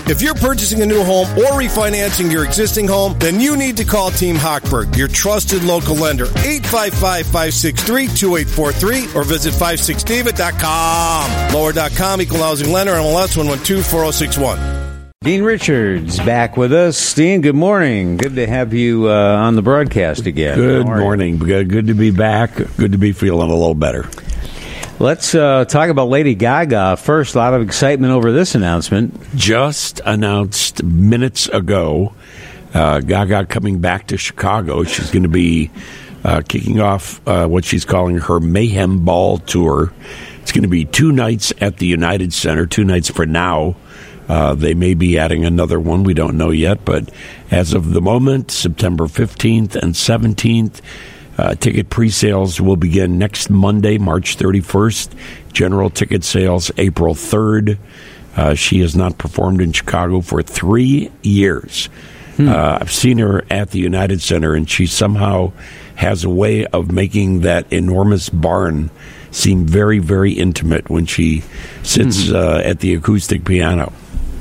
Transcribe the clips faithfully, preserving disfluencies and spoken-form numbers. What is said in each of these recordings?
If you're purchasing a new home or refinancing your existing home, then you need to call Team Hochberg, your trusted local lender. eight five five, five six three, two eight four three or visit five six david dot com. Lower dot com, equal housing lender, M L S one one two four zero six one. Dean Richards back with us. Dean, good morning. Good to have you uh, on the broadcast again. Good morning. Good to be back. Good to be feeling a little better. Let's uh, talk about Lady Gaga first. A lot of excitement over this announcement. Just announced minutes ago, uh, Gaga coming back to Chicago. She's going to be uh, kicking off uh, what she's calling her Mayhem Ball Tour. It's going to be two nights at the United Center, two nights for now. Uh, they may be adding another one. We don't know yet. But as of the moment, September fifteenth and seventeenth, uh, ticket pre-sales will begin next Monday, March thirty-first. General ticket sales April third. Uh, she has not performed in Chicago for three years. Hmm. Uh, I've seen her at the United Center, and she somehow has a way of making that enormous barn seem very, very intimate when she sits mm-hmm. uh, at the acoustic piano.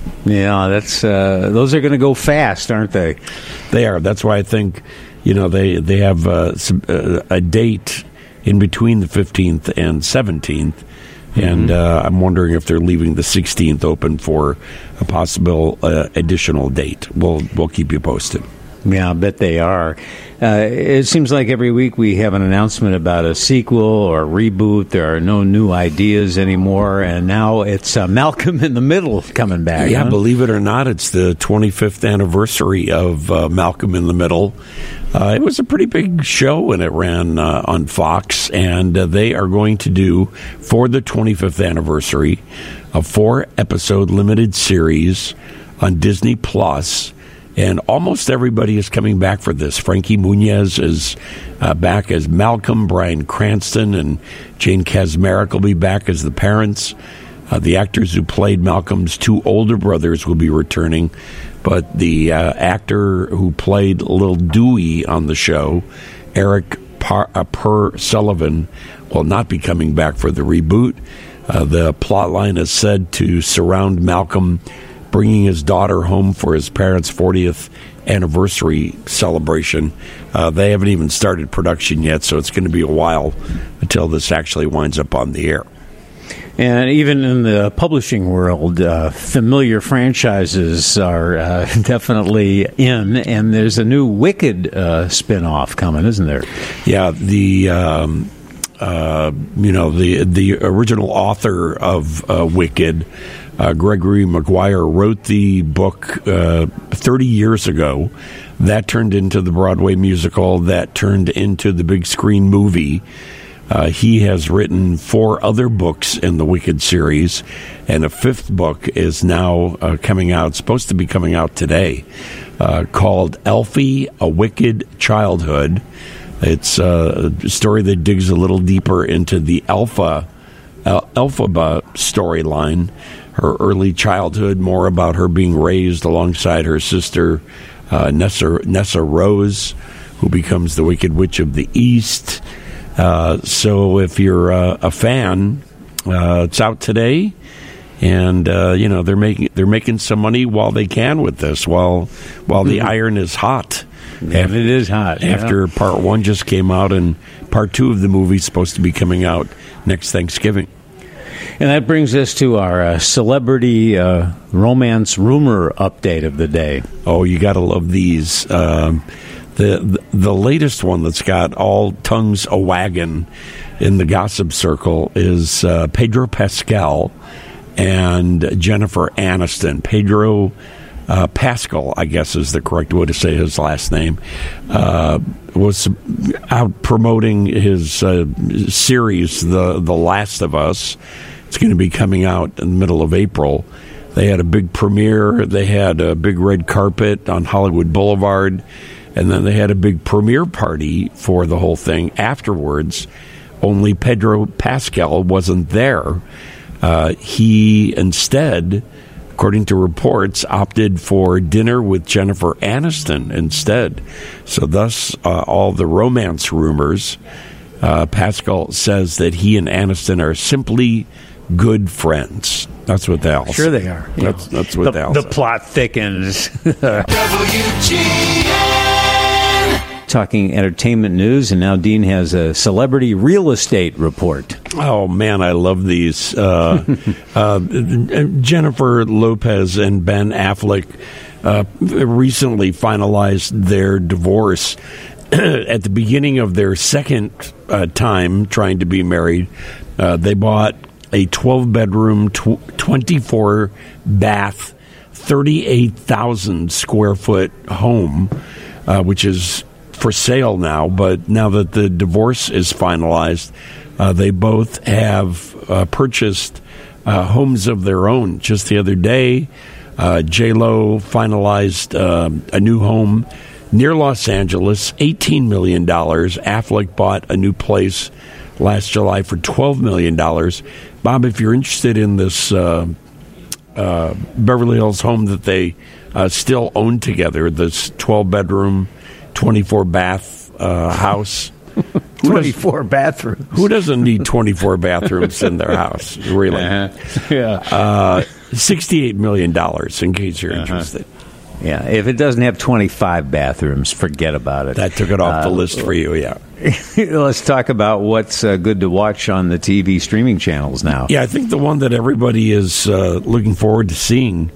Yeah, that's uh, those are going to go fast, aren't they? They are. That's why I think, you know, they they have uh, some, uh, a date in between the fifteenth and seventeenth, mm-hmm. and uh, I'm wondering if they're leaving the sixteenth open for a possible uh, additional date. We'll we'll keep you posted. Yeah, I bet they are. Uh, it seems like every week we have an announcement about a sequel or a reboot. There are no new ideas anymore, and now it's uh, Malcolm in the Middle coming back. Yeah, huh? Believe it or not, it's the twenty-fifth anniversary of uh, Malcolm in the Middle. Uh, it was a pretty big show when it ran uh, on Fox, and uh, they are going to do, for the twenty-fifth anniversary, a four-episode limited series on Disney Plus. And almost everybody is coming back for this. Frankie Muniz is uh, back as Malcolm. Bryan Cranston and Jane Kaczmarek will be back as the parents. Uh, the actors who played Malcolm's two older brothers will be returning. But the uh, actor who played Little Dewey on the show, Eric Par- uh, Per Sullivan, will not be coming back for the reboot. Uh, the plotline is said to surround Malcolm bringing his daughter home for his parents' fortieth anniversary celebration. Uh, they haven't even started production yet, so it's going to be a while until this actually winds up on the air. And even in the publishing world, uh, familiar franchises are uh, definitely in, and there's a new Wicked uh, spin-off coming, isn't there? Yeah, the... Um, uh, you know, the the original author of uh, Wicked, Uh, Gregory Maguire, wrote the book uh, thirty years ago. That turned into the Broadway musical. That turned into the big screen movie. Uh, he has written four other books in the Wicked series, and a fifth book is now uh, coming out, supposed to be coming out today, uh, called Elfie, A Wicked Childhood. It's uh, a story that digs a little deeper into the Alpha, uh, Elphaba storyline, her early childhood, more about her being raised alongside her sister, uh, Nessa, Nessa Rose, who becomes the Wicked Witch of the East. Uh, so if you're uh, a fan, uh, it's out today, and uh, you know they're making they're making some money while they can with this, while while the mm-hmm. iron is hot. Yeah, after, it is hot. After yeah. part one just came out, and part two of the movie is supposed to be coming out next Thanksgiving. And that brings us to our uh, celebrity uh, romance rumor update of the day. Oh, you got to love these. Um, the, the the latest one that's got all tongues a wagon in the gossip circle is uh, Pedro Pascal and Jennifer Aniston. Pedro uh, Pascal, I guess is the correct way to say his last name, uh, was out promoting his uh, series, The The Last of Us. It's going to be coming out in the middle of April. They had a big premiere. They had a big red carpet on Hollywood Boulevard. And then they had a big premiere party for the whole thing afterwards. Only Pedro Pascal wasn't there. Uh, he instead, according to reports, opted for dinner with Jennifer Aniston instead. So thus, uh, all the romance rumors. Uh, Pascal says that he and Aniston are simply good friends. That's what they all Sure say. they are. That's, know, that's what the, they all The say. plot thickens. W G N. Talking entertainment news, and now Dean has a celebrity real estate report. Oh, man, I love these. Uh, uh, Jennifer Lopez and Ben Affleck uh, recently finalized their divorce. At the beginning of their second uh, time trying to be married, uh, they bought a twelve-bedroom, tw- twenty-four bath, thirty-eight thousand square foot home, uh, which is for sale now. But now that the divorce is finalized, uh, they both have uh, purchased uh, homes of their own. Just the other day, uh, J-Lo finalized uh, a new home near Los Angeles, eighteen million dollars. Affleck bought a new place last July for twelve million dollars. Bob, if you're interested in this uh, uh, Beverly Hills home that they uh, still own together, this twelve-bedroom, twenty-four bath uh, house. twenty-four bathrooms. Who doesn't need twenty-four bathrooms in their house, really? Uh-huh. Yeah. Uh, sixty-eight million dollars, in case you're Uh-huh. interested. Yeah, if it doesn't have twenty-five bathrooms, forget about it. That took it off Uh, the list for you, yeah. Let's talk about what's uh, good to watch on the T V streaming channels now. Yeah, I think the one that everybody is uh, looking forward to seeing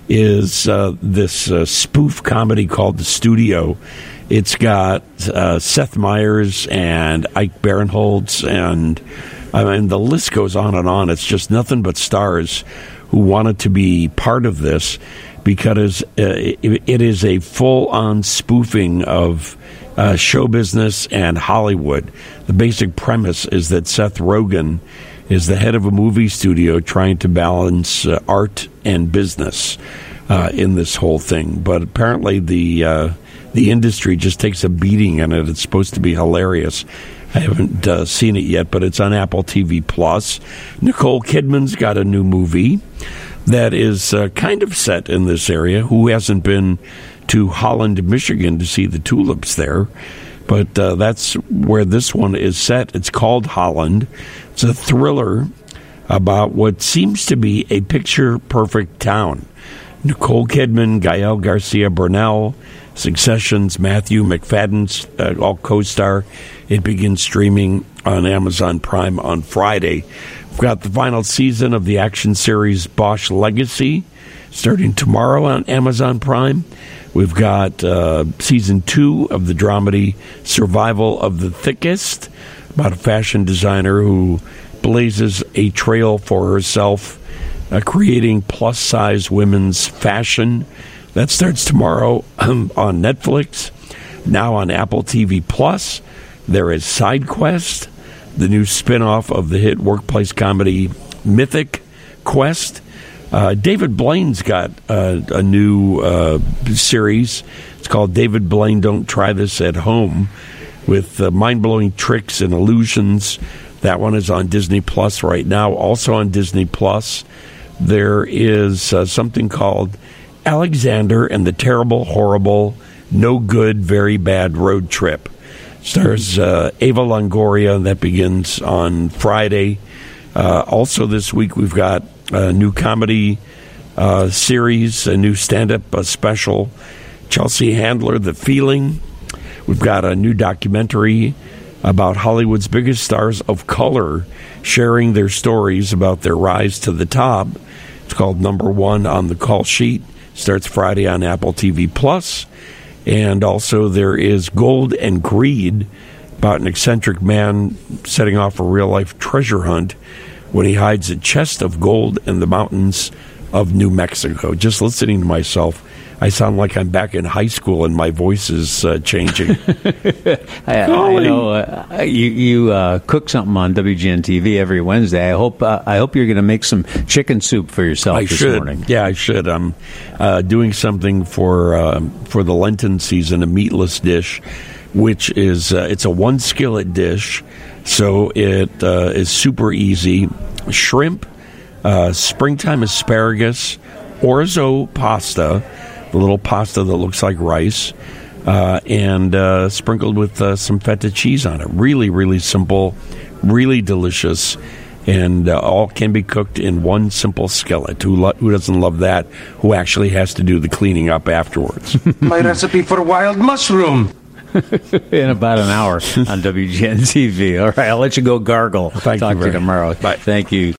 is uh, this uh, spoof comedy called The Studio. It's got uh, Seth Meyers and Ike Barinholtz, and I mean, the list goes on and on. It's just nothing but stars who wanted to be part of this, because uh, it, it is a full-on spoofing of uh, show business and Hollywood. The basic premise is that Seth Rogen is the head of a movie studio trying to balance uh, art and business uh, in this whole thing. But apparently the uh, the industry just takes a beating in it. It's supposed to be hilarious. I haven't uh, seen it yet, but it's on Apple T V Plus. Nicole Kidman's got a new movie that is uh, kind of set in this area. Who hasn't been to Holland, Michigan to see the tulips there? But uh, that's where this one is set. It's called Holland. It's a thriller about what seems to be a picture-perfect town. Nicole Kidman, Gael Garcia Bernal, Succession's Matthew McFadden uh, all co-star. It begins streaming on Amazon Prime on Friday. We've got the final season of the action series Bosch Legacy starting tomorrow on Amazon Prime. We've got uh, season two of the dramedy Survival of the Thickest, about a fashion designer who blazes a trail for herself, uh, creating plus-size women's fashion. That starts tomorrow um, on Netflix. Now on Apple T V Plus, there is Side Quest, the new spin-off of the hit workplace comedy Mythic Quest. Uh, David Blaine's got uh, a new uh, series. It's called David Blaine Don't Try This at Home, with uh, mind-blowing tricks and illusions. That one is on Disney Plus right now. Also on Disney Plus, there is uh, something called Alexander and the Terrible, Horrible, No Good, Very Bad Road Trip. Stars uh, Ava Longoria, and that begins on Friday. Uh, also this week we've got a new comedy uh, series, a new stand-up uh, special, Chelsea Handler, The Feeling. We've got a new documentary about Hollywood's biggest stars of color sharing their stories about their rise to the top. It's called Number One on the Call Sheet. Starts Friday on Apple T V Plus. And also there is Gold and Greed, about an eccentric man setting off a real-life treasure hunt when he hides a chest of gold in the mountains of New Mexico. Just listening to myself, I sound like I'm back in high school and my voice is uh, changing. I, I know uh, you, you uh, cook something on W G N T V every Wednesday. I hope uh, I hope you're going to make some chicken soup for yourself I this should. morning. Yeah, I should. I'm uh, doing something for uh, for the Lenten season, a meatless dish, which is uh, it's a one skillet dish, so it uh, is super easy. Shrimp, uh, springtime asparagus, orzo pasta, the little pasta that looks like rice, uh, and uh, sprinkled with uh, some feta cheese on it. Really, really simple, really delicious. and uh, all can be cooked in one simple skillet. Who, lo- who doesn't love that? Who actually has to do the cleaning up afterwards? My recipe for wild mushroom. In about an hour on W G N T V. All right, I'll let you go gargle. Thank Talk you to very you tomorrow. Bye. Thank you.